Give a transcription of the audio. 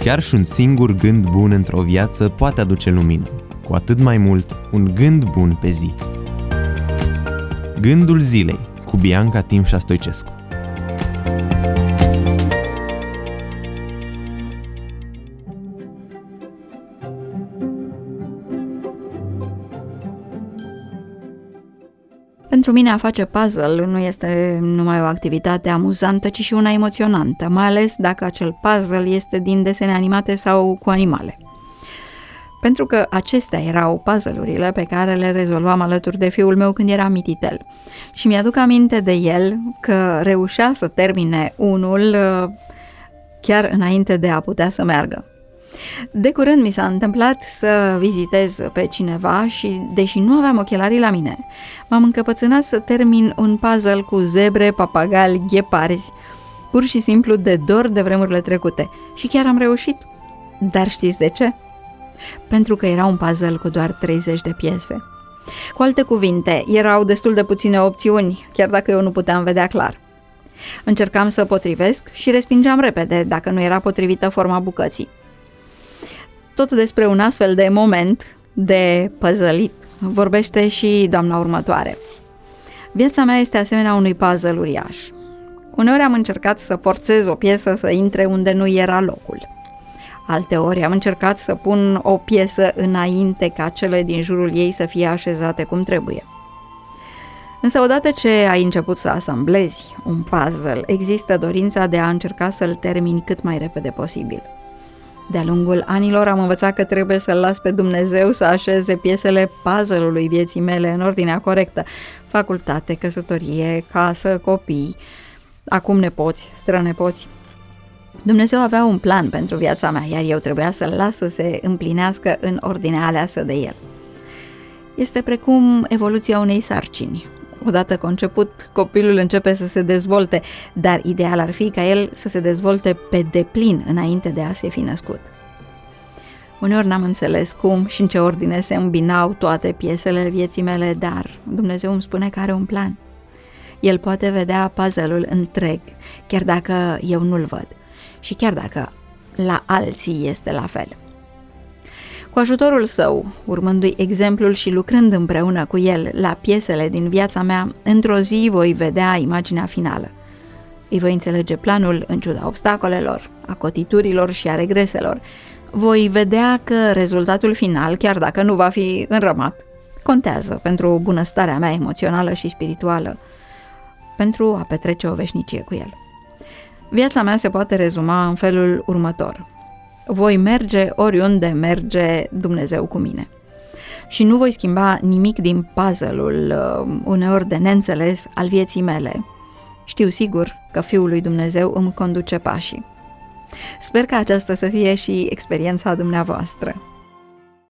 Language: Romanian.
Chiar și un singur gând bun într-o viață poate aduce lumină, cu atât mai mult un gând bun pe zi. Gândul zilei cu Bianca Timșa Stoicescu. Pentru mine a face puzzle nu este numai o activitate amuzantă, ci și una emoționantă, mai ales dacă acel puzzle este din desene animate sau cu animale. Pentru că acestea erau puzzle-urile pe care le rezolvam alături de fiul meu când era mititel. Și mi-aduc aminte de el că reușea să termine unul chiar înainte de a putea să meargă. De curând mi s-a întâmplat să vizitez pe cineva și, deși nu aveam ochelarii la mine, m-am încăpățânat să termin un puzzle cu zebre, papagali, gheparzi, pur și simplu de dor de vremurile trecute. Și chiar am reușit. Dar știți de ce? Pentru că era un puzzle cu doar 30 de piese. Cu alte cuvinte, erau destul de puține opțiuni, chiar dacă eu nu puteam vedea clar. Încercam să potrivesc și respingeam repede dacă nu era potrivită forma bucății. Tot despre un astfel de moment de puzzlit vorbește și doamna următoare. Viața mea este asemenea unui puzzle uriaș. Uneori am încercat să forțez o piesă să intre unde nu era locul. Alteori am încercat să pun o piesă înainte ca cele din jurul ei să fie așezate cum trebuie. Însă odată ce ai început să asamblezi un puzzle, există dorința de a încerca să-l termini cât mai repede posibil. De-a lungul anilor am învățat că trebuie să-L las pe Dumnezeu să așeze piesele puzzle-ului vieții mele în ordinea corectă. Facultate, căsătorie, casă, copii, acum nepoți, strănepoți. Dumnezeu avea un plan pentru viața mea, iar eu trebuia să-L las să se împlinească în ordinea aleasă de El. Este precum evoluția unei sarcini. Odată conceput, copilul începe să se dezvolte, dar ideal ar fi ca el să se dezvolte pe deplin înainte de a se fi născut. Uneori n-am înțeles cum și în ce ordine se îmbinau toate piesele vieții mele, dar Dumnezeu îmi spune că are un plan. El poate vedea puzzle-ul întreg, chiar dacă eu nu-l văd și chiar dacă la alții este la fel. Cu ajutorul său, urmându-i exemplul și lucrând împreună cu el la piesele din viața mea, într-o zi voi vedea imaginea finală. Îi voi înțelege planul în ciuda obstacolelor, a cotiturilor și a regreselor. Voi vedea că rezultatul final, chiar dacă nu va fi înrămat, contează pentru bunăstarea mea emoțională și spirituală, pentru a petrece o veșnicie cu el. Viața mea se poate rezuma în felul următor. Voi merge oriunde merge Dumnezeu cu mine. Și nu voi schimba nimic din puzzle-ul uneori de neînțeles al vieții mele. Știu sigur că Fiul lui Dumnezeu îmi conduce pașii. Sper că aceasta să fie și experiența dumneavoastră.